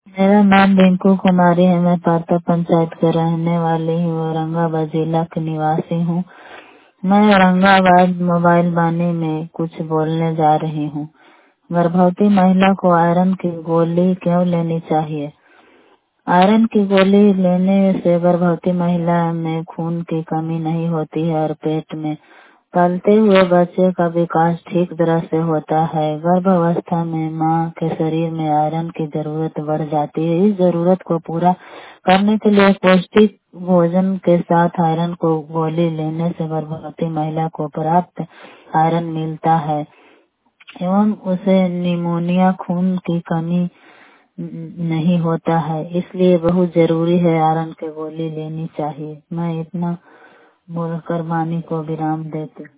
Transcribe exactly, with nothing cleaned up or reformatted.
मेरा नाम रिंकू कुमारी है। मैं पाता पंचायत का रहने वाली हूँ। औरंगाबाद जिला की निवासी हूँ। मैं औरंगाबाद मोबाइल बानी में कुछ बोलने जा रही हूँ। गर्भवती महिला को आयरन की गोली क्यों लेनी चाहिए? आयरन की गोली लेने से गर्भवती महिला में खून की कमी नहीं होती है और पेट में पलते हुए बच्चे का विकास ठीक तरह से होता है। गर्भावस्था में मां के शरीर में आयरन की जरूरत बढ़ जाती है। इस जरूरत को पूरा करने के लिए पौष्टिक भोजन के साथ आयरन को गोली लेने से गर्भवती महिला को पर्याप्त आयरन मिलता है एवं उसे निमोनिया, खून की कमी नहीं होता है। इसलिए बहुत जरूरी है आयरन की गोली लेनी चाहिए। मैं इतना बोलकर वाणी को विराम देती हूँ।